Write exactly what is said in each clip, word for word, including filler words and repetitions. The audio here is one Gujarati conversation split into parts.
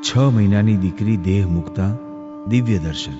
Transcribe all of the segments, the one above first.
છ મહિનાની દીકરી દેહ મૂકતા દિવ્ય દર્શન.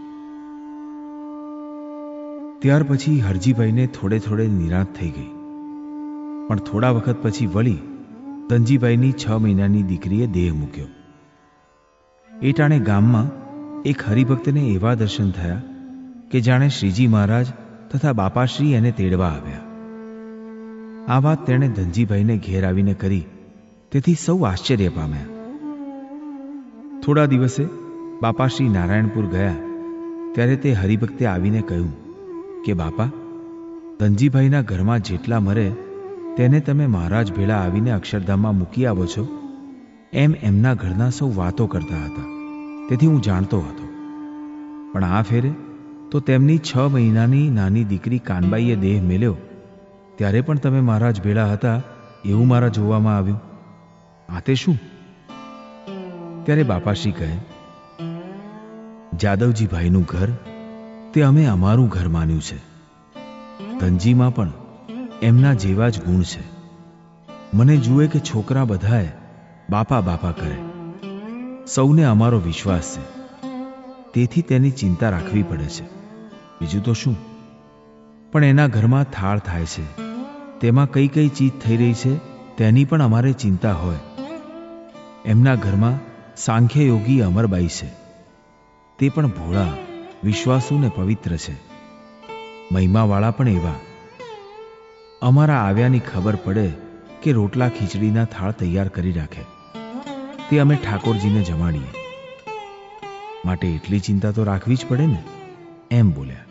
ત્યાર પછી હરજીભાઈને થોડે થોડે નિરાંત થઈ ગઈ. પણ થોડા વખત પછી વળી ધનજીભાઈની છ મહિનાની દીકરીએ દેહ મૂક્યો. એ ટાણે ગામમાં એક હરિભક્તને એવા દર્શન થયા કે જાણે શ્રીજી મહારાજ તથા બાપાશ્રી એને તેડવા આવ્યા. આ વાત તેણે ધનજીભાઈને ઘેર આવીને કરી, તેથી સૌ આશ્ચર્ય પામ્યા. થોડા દિવસે બાપાશ્રી નારાયણપુર ગયા ત્યારે તે હરિભક્તે આવીને કહ્યું કે બાપા, ધનજીભાઈના ઘરમાં જેટલા મરે તેને તમે મહારાજ ભેળા આવીને અક્ષરધામમાં મૂકી આવો છો, એમ એમના ઘરના સૌ વાતો કરતા હતા. તેથી હું જાણતો હતો. પણ આ ફેરે તો તેમની છ મહિનાની નાની દીકરી કાનબાઈએ દેહ મેલ્યો ત્યારે પણ તમે મહારાજ ભેળા હતા એવું મારા જોવામાં આવ્યું. આ તે શું? ત્યારે બાપાશ્રી કહે, જાદવજીભાઈનું ઘર તે અમે અમારું ઘર માન્યું છે. ધનજીમાં પણ એમના જેવા જ ગુણ છે. મને જુએ કે છોકરા બધાએ બાપા બાપા કરે. સૌને અમારો વિશ્વાસ છે, તેથી તેની ચિંતા રાખવી પડે છે. બીજું તો શું? પણ એના ઘરમાં થાળ થાય છે, તેમાં કઈ કઈ ચીજ થઈ રહી છે તેની પણ અમારે ચિંતા હોય. એમના ઘરમાં સાંખ્ય યોગી અમરબાઈ છે, તે પણ ભોળા, વિશ્વાસુ ને પવિત્ર છે. મહિમાવાળા પણ એવા. અમારા આવ્યાની ખબર પડે કે રોટલા ખીચડીના થાળ તૈયાર કરી રાખે, તે અમે ઠાકોરજીને જમાડીએ. માટે એટલી ચિંતા તો રાખવી જ પડે ને, એમ બોલ્યા.